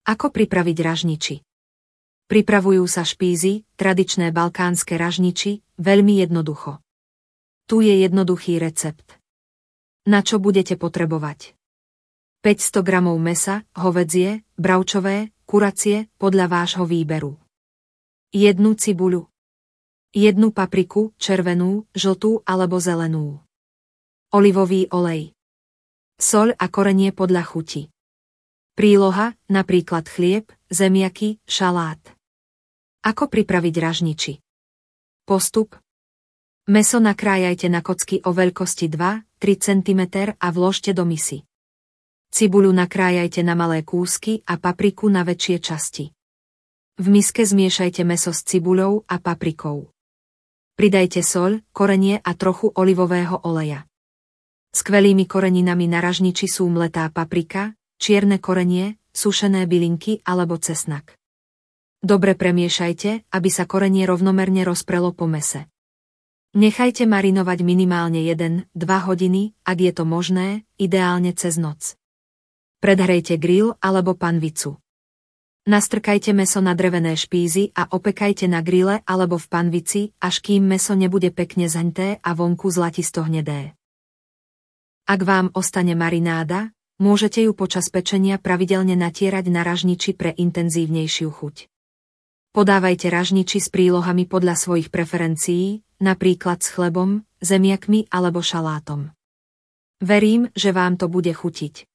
Ako pripraviť ražniči? Pripravujú sa špízy, tradičné balkánske ražniči, veľmi jednoducho. Tu je jednoduchý recept. Na čo budete potrebovať? 500 g mesa, hovädzie, bravčové, kuracie, podľa vášho výberu. 1 cibuľu. 1 papriku, červenú, žltú alebo zelenú. Olivový olej. Soľ a korenie podľa chuti. Príloha, napríklad chlieb, zemiaky, šalát. Ako pripraviť ražniči? Postup. Mäso nakrájajte na kocky o veľkosti 2-3 cm a vložte do misy. Cibuľu nakrájajte na malé kúsky a papriku na väčšie časti. V miske zmiešajte mäso s cibuľou a paprikou. Pridajte soľ, korenie a trochu olivového oleja. Skvelými koreninami na ražniči sú mletá paprika, čierne korenie, sušené bylinky alebo cesnak. Dobre premiešajte, aby sa korenie rovnomerne rozprelo po mese. Nechajte marinovať minimálne 1-2 hodiny, ak je to možné, ideálne cez noc. Predhrejte grill alebo panvicu. Nastrkajte mäso na drevené špízy a opekajte na grille alebo v panvici, až kým mäso nebude pekne zhnté a vonku zlatisto hnedé. Ak vám ostane marináda, môžete ju počas pečenia pravidelne natierať na ražniči pre intenzívnejšiu chuť. Podávajte ražniči s prílohami podľa svojich preferencií, napríklad s chlebom, zemiakmi alebo šalátom. Verím, že vám to bude chutiť.